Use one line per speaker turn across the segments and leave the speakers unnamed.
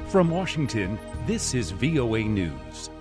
From Washington, this is VOA News.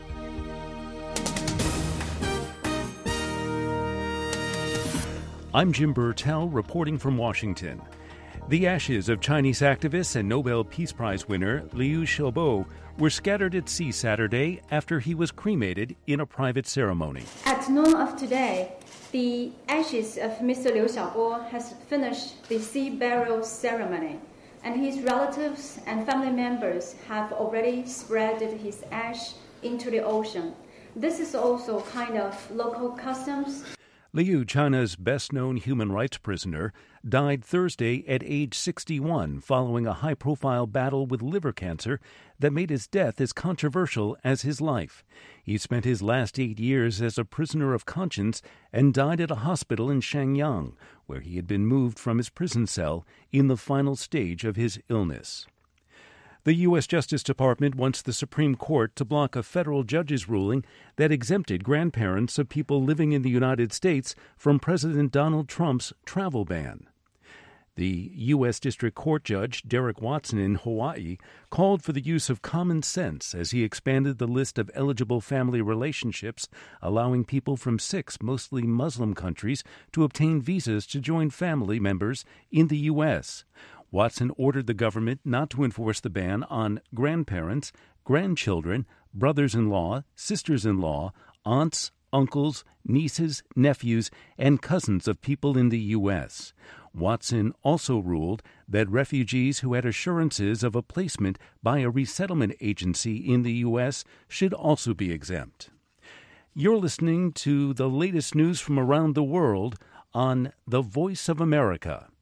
I'm Jim Burtell reporting from Washington. The ashes of Chinese activist and Nobel Peace Prize winner Liu Xiaobo were scattered at sea Saturday after he was cremated in a private ceremony.
At noon of today, the ashes of Mr. Liu Xiaobo has finished the sea burial ceremony, and his relatives and family members have already spread his ash into the ocean. This is also kind of local customs.
Liu, China's best-known human rights prisoner, died Thursday at age 61 following a high-profile battle with liver cancer that made his death as controversial as his life. He spent his last 8 years as a prisoner of conscience and died at a hospital in Shenyang, where he had been moved from his prison cell in the final stage of his illness. The U.S. Justice Department wants the Supreme Court to block a federal judge's ruling that exempted grandparents of people living in the United States from President Donald Trump's travel ban. The U.S. District Court Judge Derek Watson in Hawaii called for the use of common sense as he expanded the list of eligible family relationships, allowing people from 6 mostly Muslim countries to obtain visas to join family members in the U.S. Watson ordered the government not to enforce the ban on grandparents, grandchildren, brothers-in-law, sisters-in-law, aunts, uncles, nieces, nephews, and cousins of people in the U.S. Watson also ruled that refugees who had assurances of a placement by a resettlement agency in the U.S. should also be exempt. You're listening to the latest news from around the world on The Voice of America.